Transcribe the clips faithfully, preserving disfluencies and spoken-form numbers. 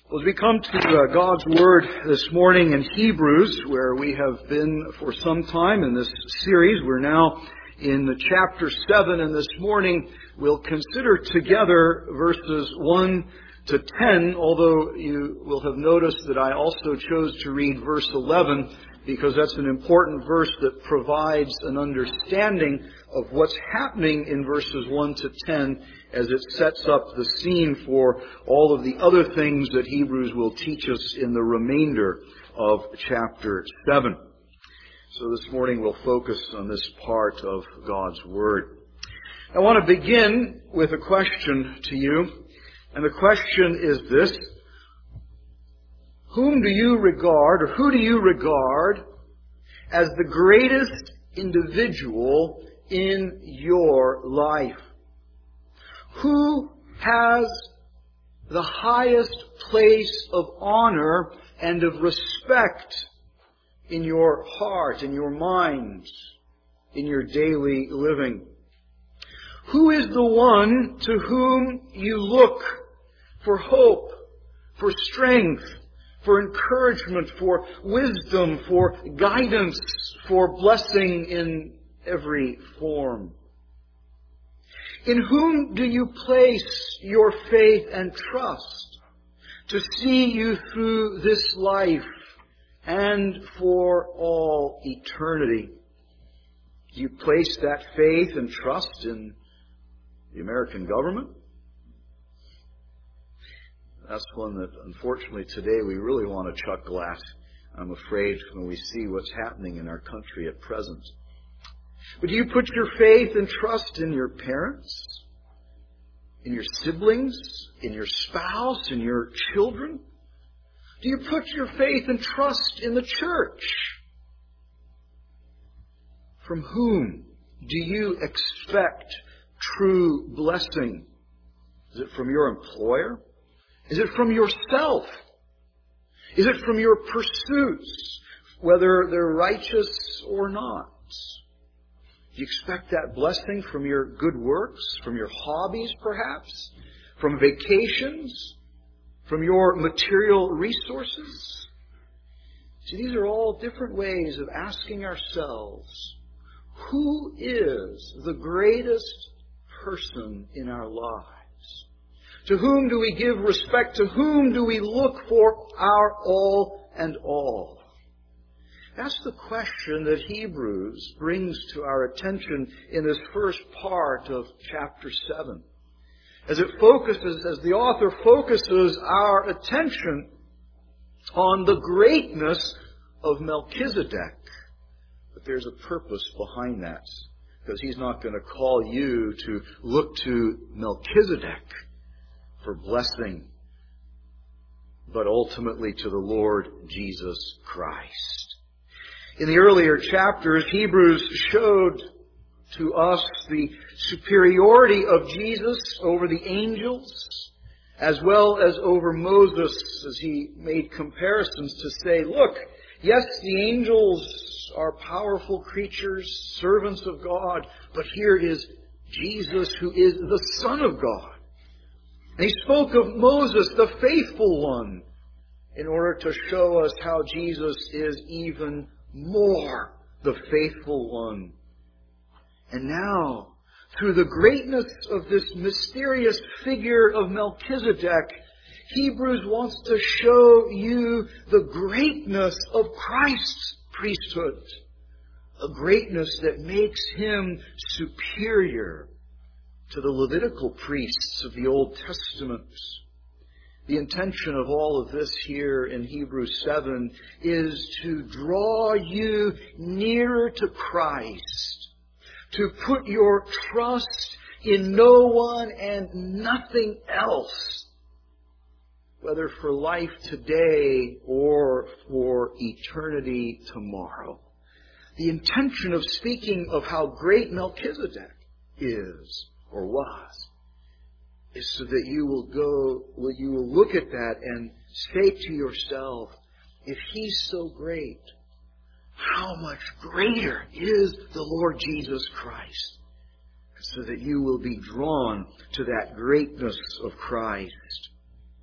Well, as we come to uh, God's Word this morning in Hebrews, where we have been for some time in this series, we're now in chapter seven, and this morning we'll consider together verses one to ten, although you will have noticed that I also chose to read verse eleven, because that's an important verse that provides an understanding of what's happening in verses one to ten as it sets up the scene for all of the other things that Hebrews will teach us in the remainder of chapter seven. So this morning we'll focus on this part of God's Word. I want to begin with a question to you, and the question is this: whom do you regard, or who do you regard as the greatest individual in your life? Who has the highest place of honor and of respect in your heart, in your mind, in your daily living? Who is the one to whom you look for hope, for strength, for encouragement, for wisdom, for guidance, for blessing in every form? In whom do you place your faith and trust to see you through this life and for all eternity? Do you place that faith and trust in the American government? That's one that, unfortunately, today we really want to chuckle at, I'm afraid, when we see what's happening in our country at present. But do you put your faith and trust in your parents, in your siblings, in your spouse, in your children? Do you put your faith and trust in the church? From whom do you expect true blessing? Is it from your employer? Is it from yourself? Is it from your pursuits, whether they're righteous or not? Do you expect that blessing from your good works, from your hobbies perhaps, from vacations, from your material resources? See, these are all different ways of asking ourselves, who is the greatest person in our lives? To whom do we give respect? To whom do we look for our all and all? That's the question that Hebrews brings to our attention in this first part of chapter seven. As it focuses, as the author focuses our attention on the greatness of Melchizedek. But there's a purpose behind that, because he's not going to call you to look to Melchizedek for blessing, but ultimately to the Lord Jesus Christ. In the earlier chapters, Hebrews showed to us the superiority of Jesus over the angels, as well as over Moses, as he made comparisons to say, look, yes, the angels are powerful creatures, servants of God, but here is Jesus, who is the Son of God. And he spoke of Moses, the faithful one, in order to show us how Jesus is even more the faithful one. And now, through the greatness of this mysterious figure of Melchizedek, Hebrews wants to show you the greatness of Christ's priesthood, a greatness that makes him superior to the Levitical priests of the Old Testament. The intention of all of this here in Hebrews seven is to draw you nearer to Christ, to put your trust in no one and nothing else, whether for life today or for eternity tomorrow. The intention of speaking of how great Melchizedek is or was is so that you will go, well, you will look at that and say to yourself, if he's so great, how much greater is the Lord Jesus Christ? So that you will be drawn to that greatness of Christ.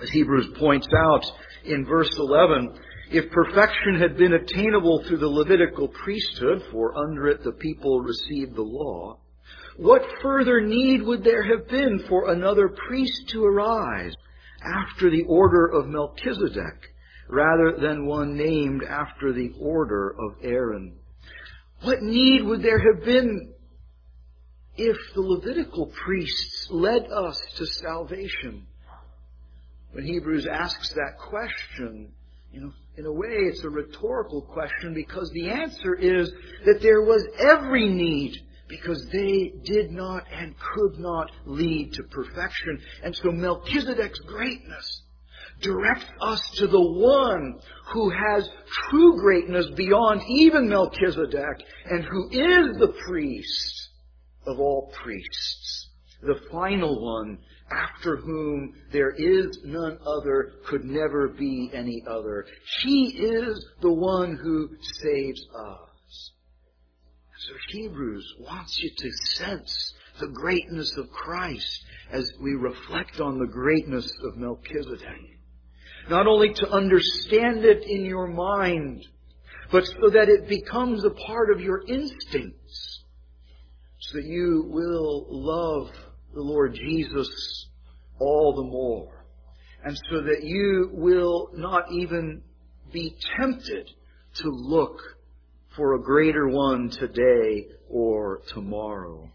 As Hebrews points out in verse eleven, if perfection had been attainable through the Levitical priesthood, for under it the people received the law, what further need would there have been for another priest to arise after the order of Melchizedek, rather than one named after the order of Aaron? What need would there have been if the Levitical priests led us to salvation? When Hebrews asks that question, you know, in a way it's a rhetorical question, because the answer is that there was every need, because they did not and could not lead to perfection. And so Melchizedek's greatness directs us to the one who has true greatness beyond even Melchizedek, and who is the priest of all priests, the final one, after whom there is none other, could never be any other. He is the one who saves us. So Hebrews wants you to sense the greatness of Christ as we reflect on the greatness of Melchizedek. Not only to understand it in your mind, but so that it becomes a part of your instincts, so that you will love the Lord Jesus all the more, and so that you will not even be tempted to look for a greater one today or tomorrow.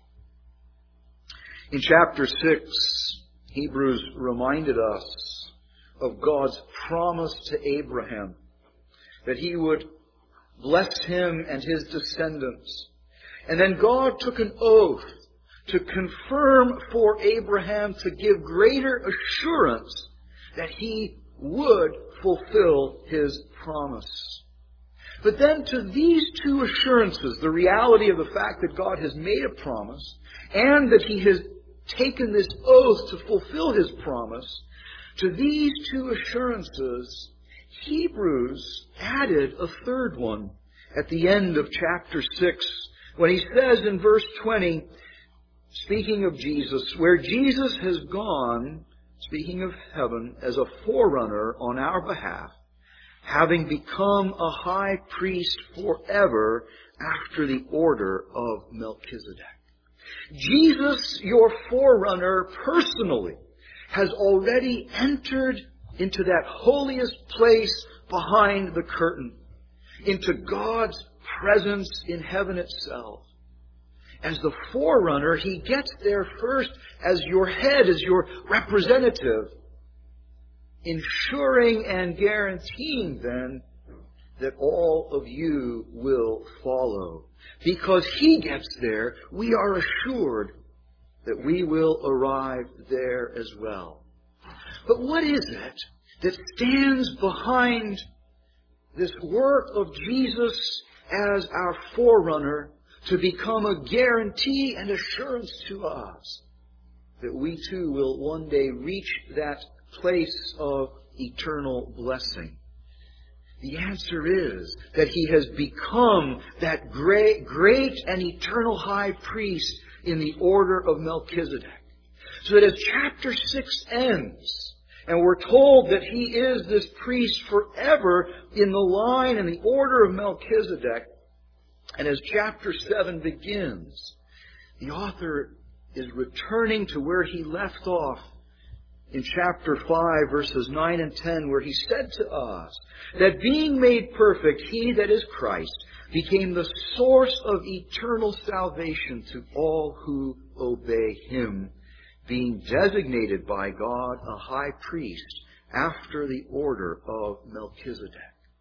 In chapter six, Hebrews reminded us of God's promise to Abraham that He would bless him and his descendants. And then God took an oath to confirm for Abraham, to give greater assurance that he would fulfill His promise. But then to these two assurances, the reality of the fact that God has made a promise and that He has taken this oath to fulfill His promise, to these two assurances, Hebrews added a third one at the end of chapter six, when he says in verse twenty, speaking of Jesus, where Jesus has gone, speaking of heaven, as a forerunner on our behalf, having become a high priest forever after the order of Melchizedek. Jesus, your forerunner, personally has already entered into that holiest place behind the curtain, into God's presence in heaven itself. As the forerunner, He gets there first as your head, as your representative, ensuring and guaranteeing then that all of you will follow. Because He gets there, we are assured that we will arrive there as well. But what is it that stands behind this work of Jesus as our forerunner to become a guarantee and assurance to us that we too will one day reach that place of eternal blessing? The answer is that He has become that great, great and eternal high priest in the order of Melchizedek. So that as chapter six ends, and we're told that He is this priest forever in the line and the order of Melchizedek, and as chapter seven begins, the author is returning to where he left off in chapter five, verses nine and ten, where he said to us that being made perfect, He, that is Christ, became the source of eternal salvation to all who obey Him, being designated by God a high priest after the order of Melchizedek.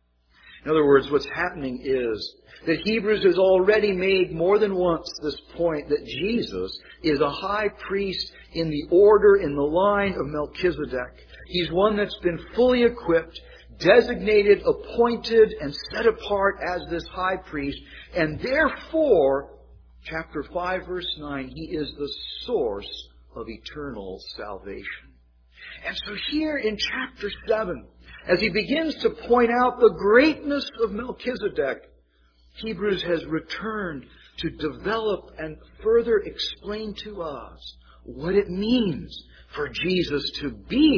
In other words, what's happening is that Hebrews has already made more than once this point that Jesus is a high priest in the order, in the line of Melchizedek. He's one that's been fully equipped, designated, appointed, and set apart as this high priest. And therefore, chapter five, verse nine, He is the source of eternal salvation. And so here in chapter seven, as he begins to point out the greatness of Melchizedek, Hebrews has returned to develop and further explain to us what it means for Jesus to be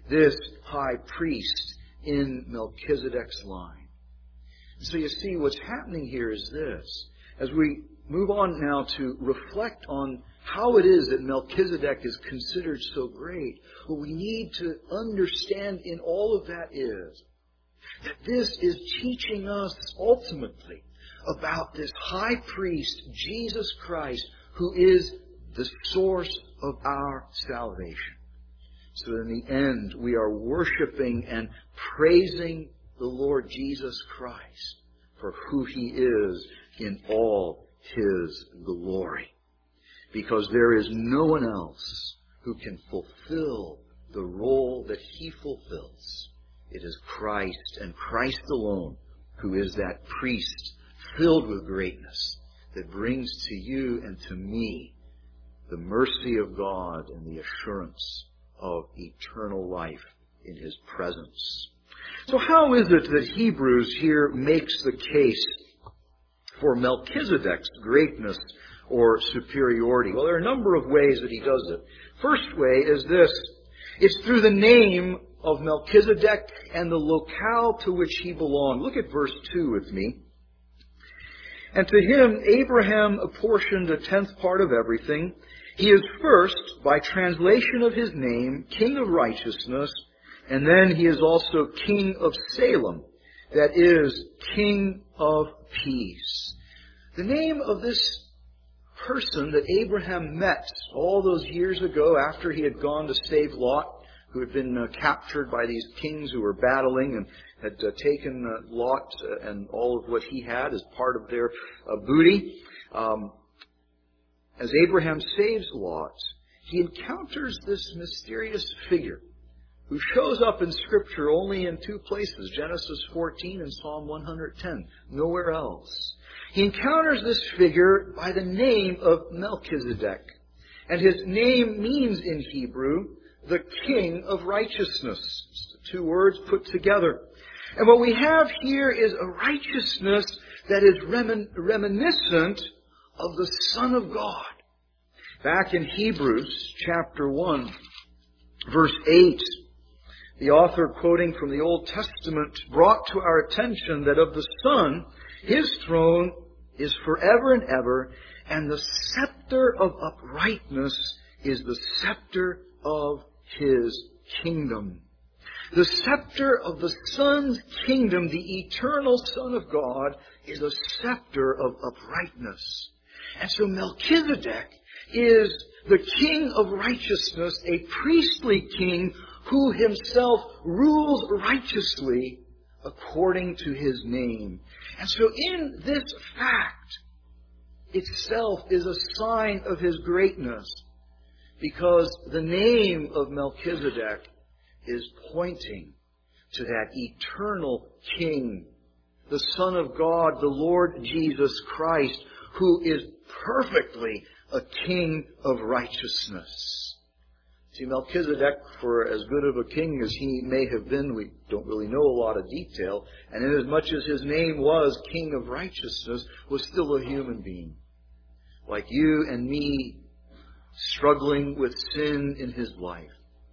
this high priest in Melchizedek's line. So you see, what's happening here is this. As we move on now to reflect on how it is that Melchizedek is considered so great, what we need to understand in all of that is that this is teaching us ultimately about this high priest, Jesus Christ, who is the source of our salvation. So in the end, we are worshiping and praising the Lord Jesus Christ for who He is in all His glory. Because there is no one else who can fulfill the role that He fulfills. It is Christ and Christ alone who is that priest filled with greatness that brings to you and to me the mercy of God and the assurance of eternal life in His presence. So how is it that Hebrews here makes the case for Melchizedek's greatness or superiority? Well, there are a number of ways that he does it. First way is this. It's through the name of Melchizedek and the locale to which he belonged. Look at verse two with me. And to him Abraham apportioned a tenth part of everything. He is first, by translation of his name, King of Righteousness, and then he is also King of Salem, that is, King of Peace. The name of this person that Abraham met all those years ago after he had gone to save Lot, who had been uh, captured by these kings who were battling and had uh, taken uh, Lot uh, and all of what he had as part of their uh, booty. Um, as Abraham saves Lot, he encounters this mysterious figure who shows up in Scripture only in two places, Genesis fourteen and Psalm one hundred ten, nowhere else. He encounters this figure by the name of Melchizedek. And his name means in Hebrew, the King of Righteousness. It's the two words put together. And what we have here is a righteousness that is remin- reminiscent of the Son of God. Back in Hebrews chapter one, verse eight, the author, quoting from the Old Testament, brought to our attention that of the Son, His throne is forever and ever, and the scepter of uprightness is the scepter of His kingdom. The scepter of the Son's kingdom, the eternal Son of God, is a scepter of uprightness. And so Melchizedek is the King of righteousness, a priestly king who himself rules righteously according to his name. And so in this fact itself is a sign of his greatness, because the name of Melchizedek is pointing to that eternal King, the Son of God, the Lord Jesus Christ, who is perfectly a King of righteousness. See, Melchizedek, for as good of a king as he may have been, we don't really know a lot of detail, and inasmuch as his name was King of Righteousness, was still a human being, like you and me, struggling with sin in his life.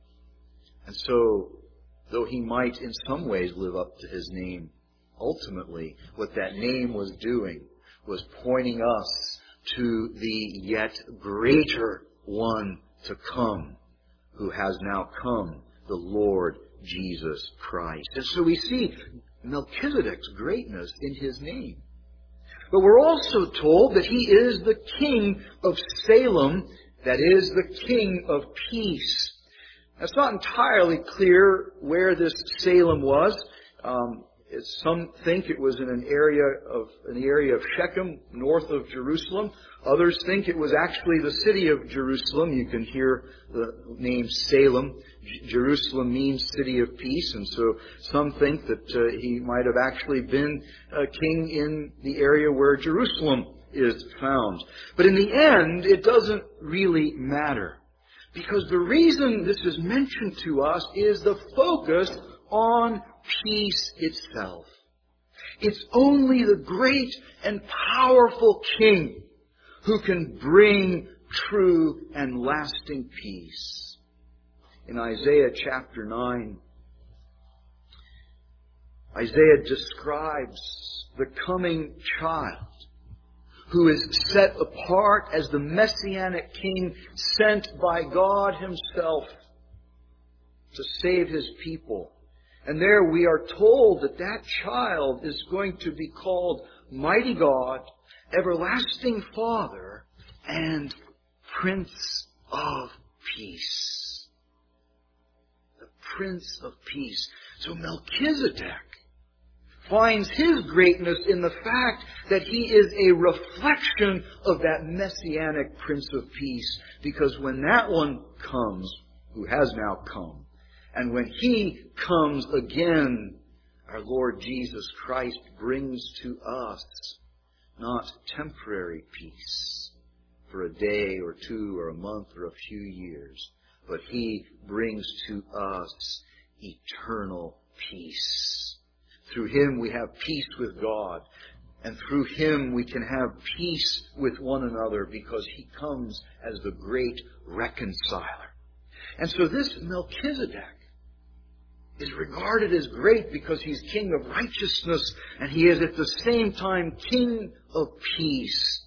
And so, though he might in some ways live up to his name, ultimately what that name was doing was pointing us to the yet greater one to come, who has now come, the Lord Jesus Christ. And so we see Melchizedek's greatness in his name. But we're also told that he is the King of Salem, that is, the King of Peace. It's not entirely clear where this Salem was. Um, some think it was in an area of in the area of Shechem, north of Jerusalem. Others think it was actually the city of Jerusalem. You can hear the name Salem. J- Jerusalem means city of peace, and so some think that uh, he might have actually been a king in the area where Jerusalem is found. But in the end, it doesn't really matter, because the reason this is mentioned to us is the focus on peace itself. It's only the great and powerful King who can bring true and lasting peace. in Isaiah chapter nine, Isaiah describes the coming child who is set apart as the Messianic King sent by God Himself to save His people. And there we are told that that child is going to be called Mighty God, Everlasting Father, and Prince of Peace. The Prince of Peace. So Melchizedek finds his greatness in the fact that he is a reflection of that Messianic Prince of Peace. Because when that one comes, who has now come, and when He comes again, our Lord Jesus Christ brings to us not temporary peace for a day or two or a month or a few years, but He brings to us eternal peace. Through Him we have peace with God, and through Him we can have peace with one another because He comes as the great reconciler. And so this Melchizedek is regarded as great because He's King of righteousness, and He is at the same time King of peace,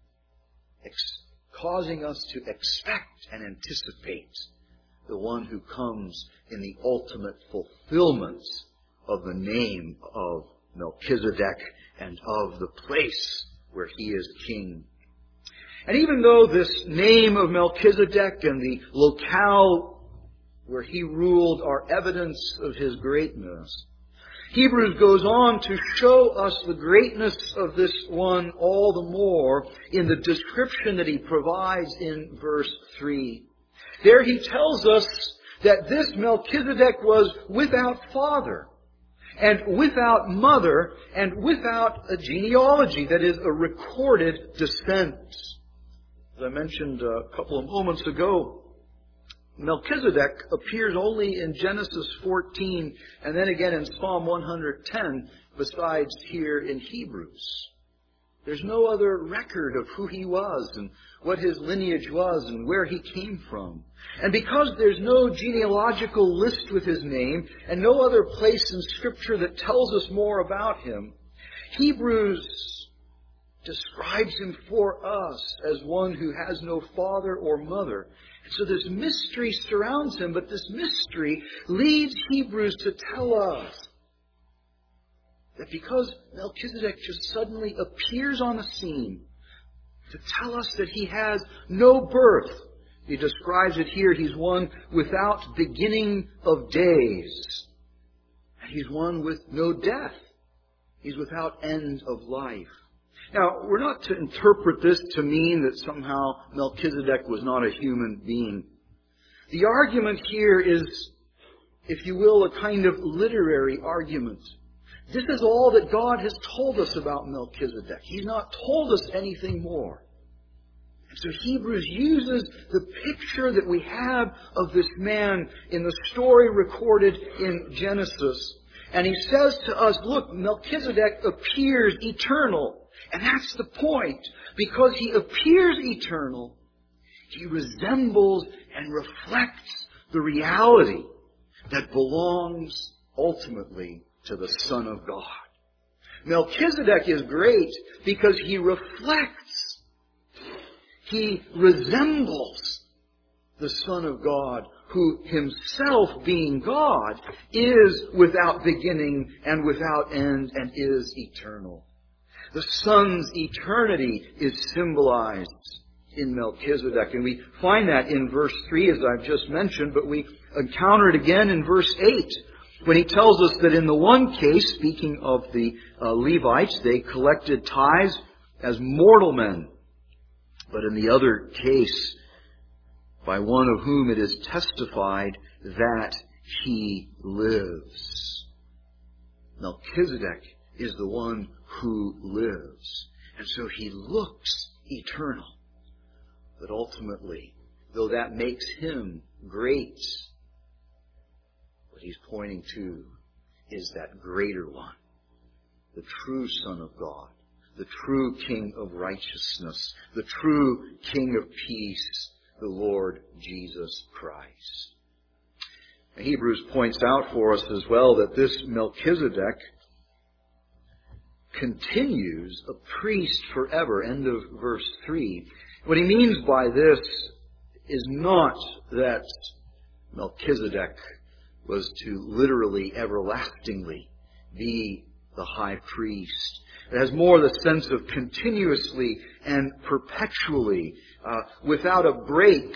ex- causing us to expect and anticipate the one who comes in the ultimate fulfillment of the name of Melchizedek and of the place where He is King. And even though this name of Melchizedek and the locale where he ruled are evidence of his greatness, Hebrews goes on to show us the greatness of this one all the more in the description that he provides in verse three. There he tells us that this Melchizedek was without father, and without mother, and without a genealogy, that is, a recorded descent. As I mentioned a couple of moments ago, Melchizedek appears only in Genesis fourteen and then again in Psalm one hundred ten, besides here in Hebrews. There's no other record of who he was and what his lineage was and where he came from. And because there's no genealogical list with his name and no other place in Scripture that tells us more about him, Hebrews describes him for us as one who has no father or mother. And so this mystery surrounds him, but this mystery leads Hebrews to tell us that because Melchizedek just suddenly appears on the scene to tell us that he has no birth. He describes it here. He's one without beginning of days. And he's one with no death. He's without end of life. Now, we're not to interpret this to mean that somehow Melchizedek was not a human being. The argument here is, if you will, a kind of literary argument. This is all that God has told us about Melchizedek. He's not told us anything more. And so Hebrews uses the picture that we have of this man in the story recorded in Genesis. And he says to us, look, Melchizedek appears eternal. And that's the point. Because he appears eternal, he resembles and reflects the reality that belongs ultimately to the Son of God. Melchizedek is great because he reflects, he resembles the Son of God, who himself, being God, is without beginning and without end and is eternal. The Son's eternity is symbolized in Melchizedek. And we find that in verse three, as I've just mentioned, but we encounter it again in verse eight, when he tells us that in the one case, speaking of the uh, Levites, they collected tithes as mortal men. But in the other case, by one of whom it is testified that he lives. Melchizedek is the one who lives. And so he looks eternal. But ultimately, though that makes him great, what he's pointing to is that greater one, the true Son of God, the true King of righteousness, the true King of peace, the Lord Jesus Christ. Hebrews points out for us as well that this Melchizedek continues a priest forever. End of verse three. What he means by this is not that Melchizedek was to literally, everlastingly be the high priest. It has more the sense of continuously and perpetually, uh, without a break.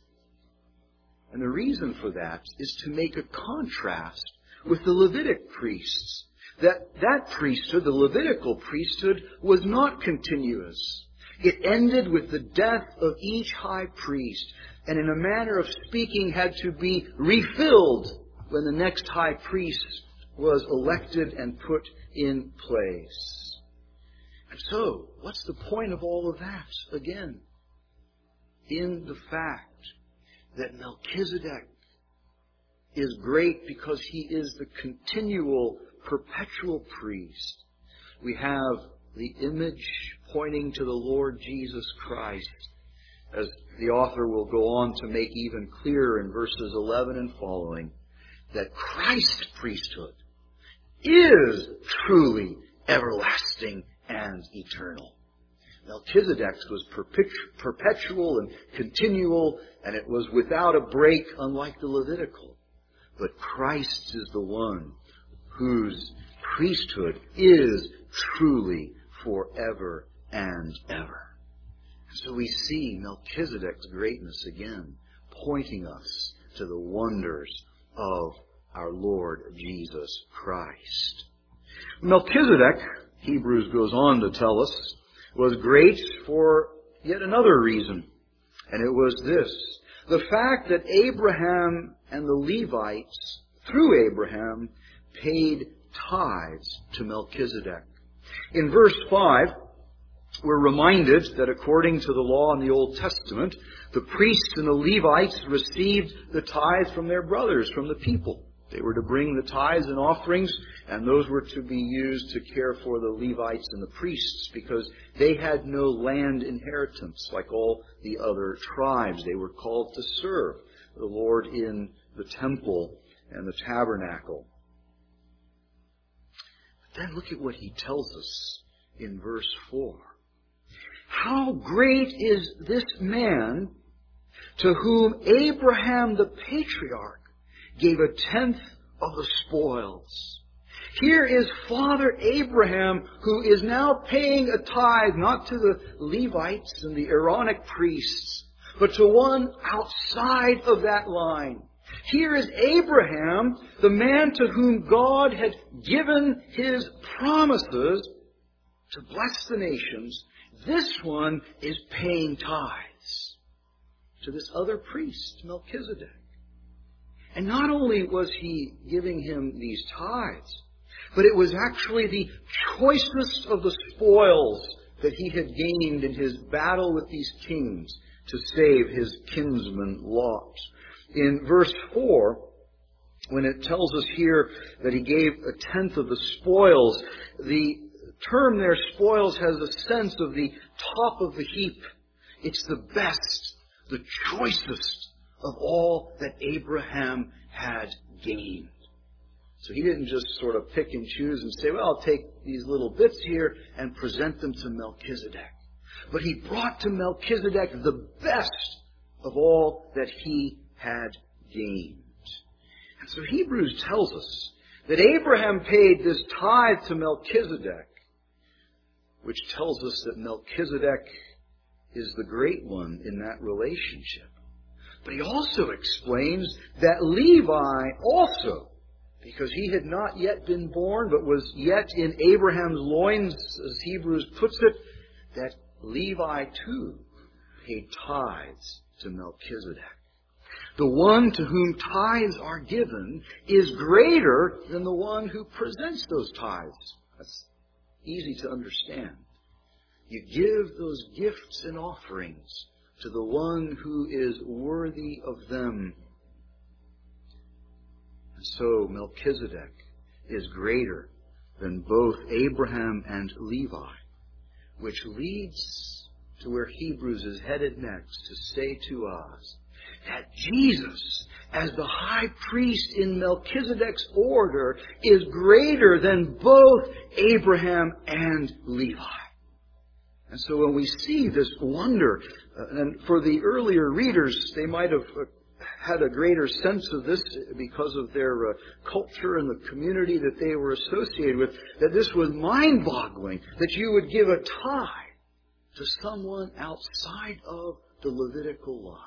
And the reason for that is to make a contrast with the Levitic priests. That that priesthood, the Levitical priesthood, was not continuous. It ended with the death of each high priest, and in a manner of speaking had to be refilled when the next high priest was elected and put in place. And so, what's the point of all of that? Again, in the fact that Melchizedek is great because he is the continual, perpetual priest. We have the image pointing to the Lord Jesus Christ, as the author will go on to make even clearer in verses eleven and following, that Christ's priesthood is truly everlasting and eternal. Melchizedek's was perpetual and continual, and it was without a break, unlike the Levitical. But Christ is the one whose priesthood is truly forever and ever. So we see Melchizedek's greatness again, pointing us to the wonders of our Lord Jesus Christ. Melchizedek, Hebrews goes on to tell us, was great for yet another reason. And it was this: the fact that Abraham and the Levites, through Abraham, paid tithes to Melchizedek. In verse five, we're reminded that according to the law in the Old Testament, the priests and the Levites received the tithe from their brothers, from the people. They were to bring the tithes and offerings, and those were to be used to care for the Levites and the priests, because they had no land inheritance like all the other tribes. They were called to serve the Lord in the temple and the tabernacle. But then look at what he tells us in verse four. How great is this man to whom Abraham the patriarch gave a tenth of the spoils. Here is Father Abraham, who is now paying a tithe not to the Levites and the Aaronic priests, but to one outside of that line. Here is Abraham, the man to whom God had given His promises to bless the nations. This one is paying tithes to this other priest, Melchizedek. And not only was he giving him these tithes, but it was actually the choicest of the spoils that he had gained in his battle with these kings to save his kinsman Lot. In verse four, when it tells us here that he gave a tenth of the spoils, the term there, spoils, has a sense of the top of the heap. It's the best, the choicest of all that Abraham had gained. So he didn't just sort of pick and choose and say, well, I'll take these little bits here and present them to Melchizedek. But he brought to Melchizedek the best of all that he had gained. And so Hebrews tells us that Abraham paid this tithe to Melchizedek, which tells us that Melchizedek is the great one in that relationship. But he also explains that Levi also, because he had not yet been born, but was yet in Abraham's loins, as Hebrews puts it, that Levi too paid tithes to Melchizedek. The one to whom tithes are given is greater than the one who presents those tithes. That's easy to understand. You give those gifts and offerings to the one who is worthy of them. And so Melchizedek is greater than both Abraham and Levi, which leads to where Hebrews is headed next, to say to us that Jesus, as the high priest in Melchizedek's order, is greater than both Abraham and Levi. And so when we see this wonder, uh, and for the earlier readers, they might have uh, had a greater sense of this because of their uh, culture and the community that they were associated with, that this was mind-boggling, that you would give a tithe to someone outside of the Levitical line.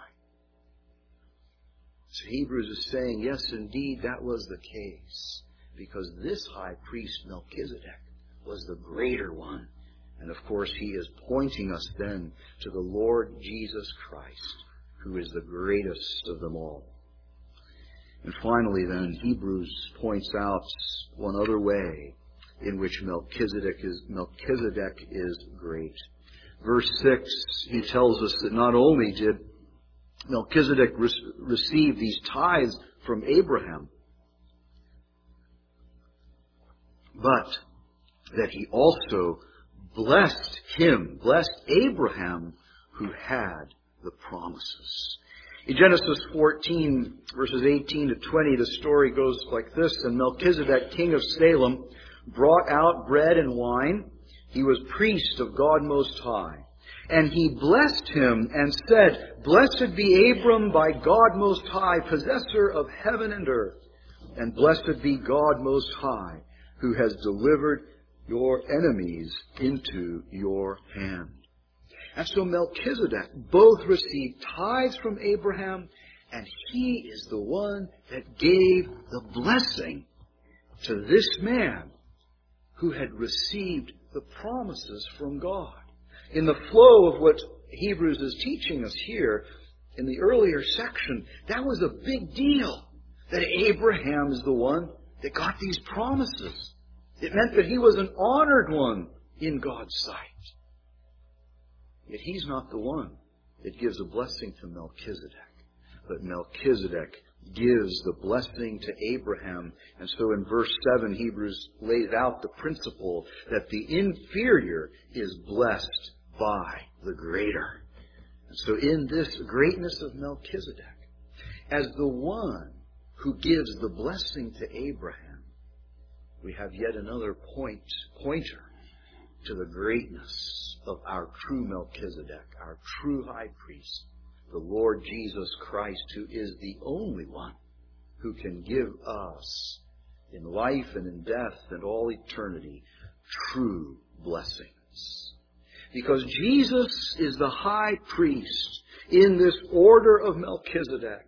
So Hebrews is saying, yes, indeed, that was the case, because this high priest, Melchizedek, was the greater one. And of course, he is pointing us then to the Lord Jesus Christ, who is the greatest of them all. And finally then, Hebrews points out one other way in which Melchizedek is, Melchizedek is great. Verse six, he tells us that not only did Melchizedek re- receive these tithes from Abraham, but that he also blessed him, blessed Abraham, who had the promises. In Genesis fourteen, verses eighteen to twenty, the story goes like this. And Melchizedek, king of Salem, brought out bread and wine. He was priest of God Most High. And he blessed him and said, Blessed be Abram by God Most High, possessor of heaven and earth. And blessed be God Most High, who has delivered your enemies into your hand. And so Melchizedek both received tithes from Abraham, and he is the one that gave the blessing to this man who had received the promises from God. In the flow of what Hebrews is teaching us here, in the earlier section, that was a big deal, that Abraham is the one that got these promises. It meant that he was an honored one in God's sight. Yet he's not the one that gives a blessing to Melchizedek. But Melchizedek gives the blessing to Abraham. And so in verse seven, Hebrews lays out the principle that the inferior is blessed by the greater. And so in this greatness of Melchizedek, as the one who gives the blessing to Abraham, we have yet another point, pointer to the greatness of our true Melchizedek, our true high priest, the Lord Jesus Christ, who is the only one who can give us, in life and in death and all eternity, true blessings. Because Jesus is the high priest in this order of Melchizedek.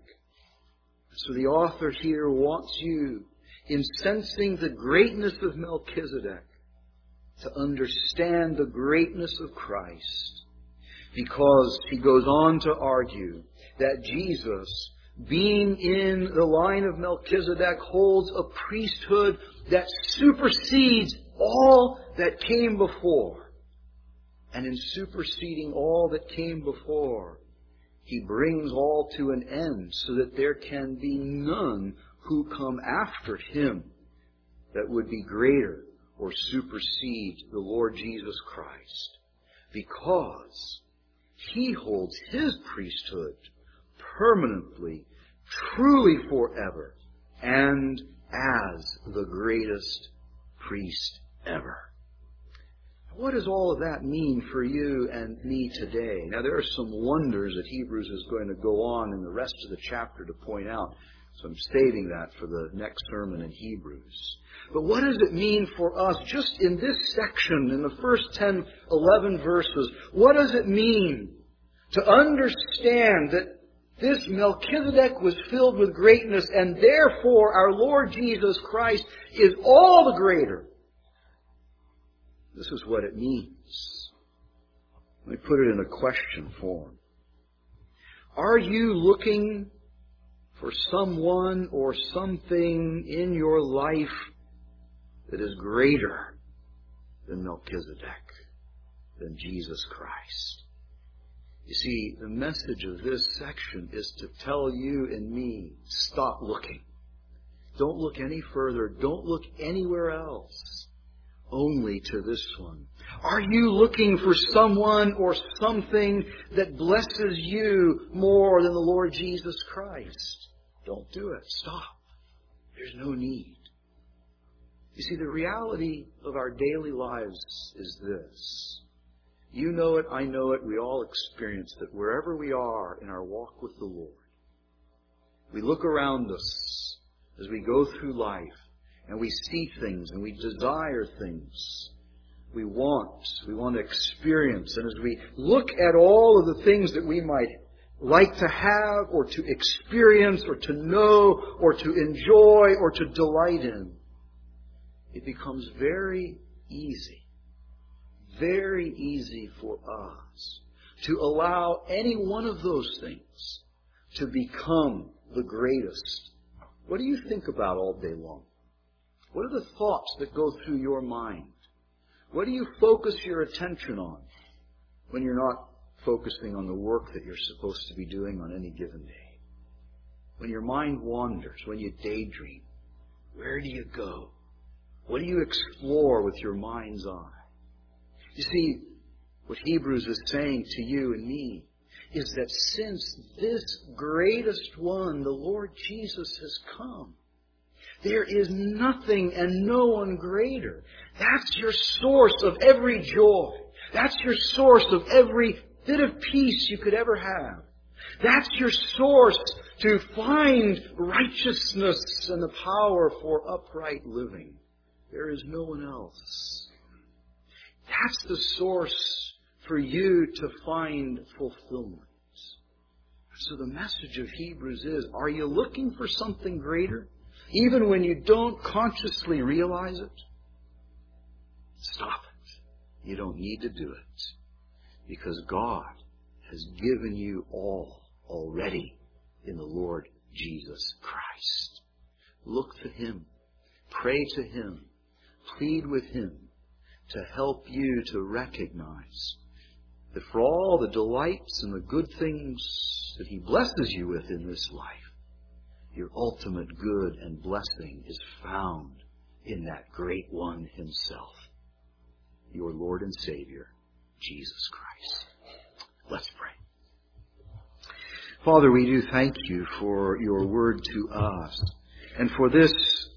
So the author here wants you, in sensing the greatness of Melchizedek, to understand the greatness of Christ. Because he goes on to argue that Jesus, being in the line of Melchizedek, holds a priesthood that supersedes all that came before. And in superseding all that came before, he brings all to an end so that there can be none who come after him that would be greater or supersede the Lord Jesus Christ. Because he holds his priesthood permanently, truly forever, and as the greatest priest ever. What does all of that mean for you and me today? Now, there are some wonders that Hebrews is going to go on in the rest of the chapter to point out. So I'm saving that for the next sermon in Hebrews. But what does it mean for us just in this section, in the first ten, eleven verses? What does it mean to understand that this Melchizedek was filled with greatness, and therefore our Lord Jesus Christ is all the greater? This is what it means. Let me put it in a question form. Are you looking for someone or something in your life that is greater than Melchizedek, than Jesus Christ? You see, the message of this section is to tell you and me, stop looking. Don't look any further. Don't look anywhere else. only to this one? Are you looking for someone or something that blesses you more than the Lord Jesus Christ? Don't do it. Stop. There's no need. You see, the reality of our daily lives is this. You know it, I know it, we all experience it. Wherever we are in our walk with the Lord, we look around us as we go through life, and we see things, and we desire things. We want, we want to experience. And as we look at all of the things that we might like to have, or to experience, or to know, or to enjoy, or to delight in, it becomes very easy, very easy for us to allow any one of those things to become the greatest. What do you think about all day long? What are the thoughts that go through your mind? What do you focus your attention on when you're not focusing on the work that you're supposed to be doing on any given day? When your mind wanders, when you daydream, where do you go? What do you explore with your mind's eye? You see, what Hebrews is saying to you and me is that since this greatest one, the Lord Jesus, has come, there is nothing and no one greater. That's your source of every joy. That's your source of every bit of peace you could ever have. That's your source to find righteousness and the power for upright living. There is no one else. That's the source for you to find fulfillment. So the message of Hebrews is, are you looking for something greater? Even when you don't consciously realize it? Stop it. You don't need to do it. Because God has given you all already in the Lord Jesus Christ. Look to Him. Pray to Him. Plead with Him to help you to recognize that for all the delights and the good things that He blesses you with in this life, your ultimate good and blessing is found in that great one Himself, your Lord and Savior, Jesus Christ. Let's pray. Father, we do thank You for Your word to us, and for this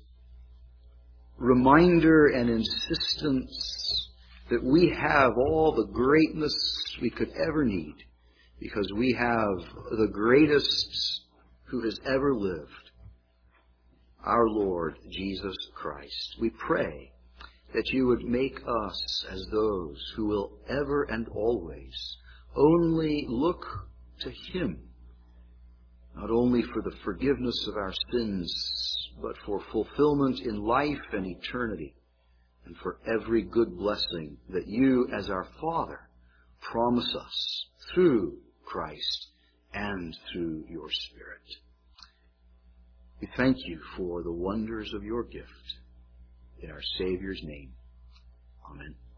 reminder and insistence that we have all the greatness we could ever need, because we have the greatest who has ever lived, our Lord Jesus Christ. We pray that You would make us as those who will ever and always only look to Him, not only for the forgiveness of our sins, but for fulfillment in life and eternity, and for every good blessing that You, as our Father, promise us through Christ and through Your Spirit. We thank You for the wonders of Your gift. In our Savior's name, amen.